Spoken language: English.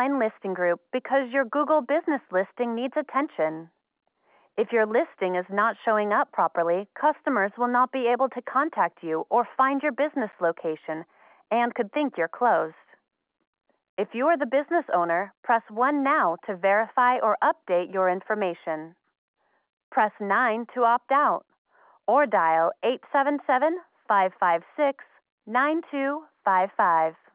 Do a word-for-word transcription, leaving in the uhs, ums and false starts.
listing group because your Google business listing needs attention. If your listing is not showing up properly, customers will not be able to contact you or find your business location and could think you're closed. If you are the business owner, press one now to verify or update your information. Press nine to opt out, or dial eight seven seven, five five six, nine two five five.